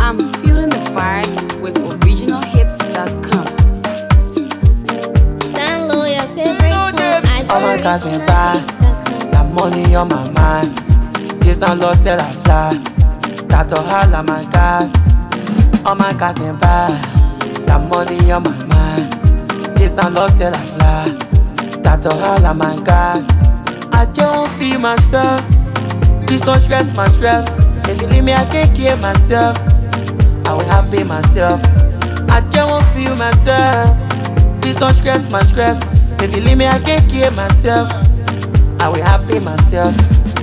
I'm feeling the vibes with originalhits.com. Download your favorite song at Oh my God, originalhits.com. that money on my mind. This and lost till I fly. That to holla, my God. Oh my God, that money on my mind. This and lost till I fly. That to holla, my God. I don't feel myself. This don't stress my stress. If you leave me, I can't kill myself. I will happy myself. I don't feel myself. This don't stress my stress. If you leave me, I can't kill myself. I will happy myself.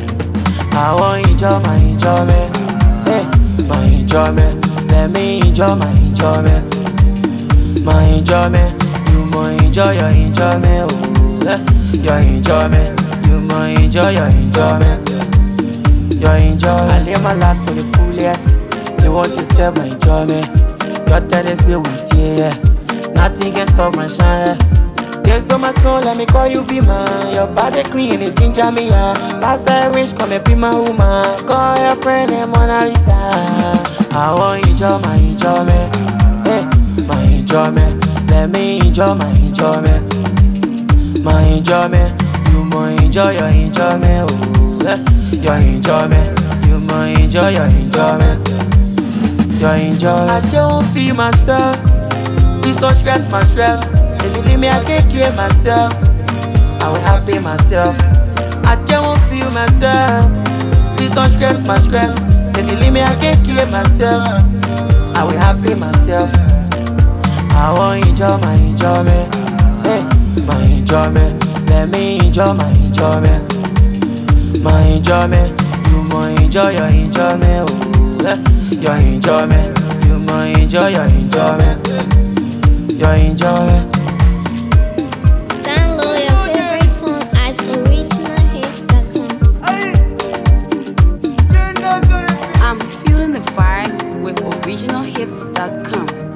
I want enjoy my enjoyment. Hey, my enjoyment. Let me enjoy my enjoyment. My enjoyment. You must enjoy your enjoyment. Oh, your enjoyment. You must enjoy your enjoyment. Your enjoyment. I live my life to the fullest. You want to step my enjoyment. Your tendency with you, yeah. Nothing can stop my shine, yeah. There's no my soul, let me call you be mine. Your body clean, it ginger me, yeah. Pass a rich, come and be my woman. Call your friend and Mona Lisa. I want enjoy my enjoyment. Hey, my enjoyment. Let me enjoy my enjoyment. My enjoyment. You must enjoy your enjoyment. Oh, your enjoyment. You must enjoy your enjoyment. Your enjoyment. I don't feel myself. This don't stress my stress. If you leave me, I can't kill myself. I will happy myself. I don't feel myself. This don't stress my stress. If you leave me, I can't kill myself. I will happy myself. I want enjoy my enjoyment. Hey, my enjoyment. Let me enjoy my enjoyment. My enjoyment. You must enjoy your enjoyment. Oh, your enjoyment. You must enjoy your enjoyment. Your enjoyment. Download your favorite song at originalhits.com. I'm feeling the vibes with originalhits.com.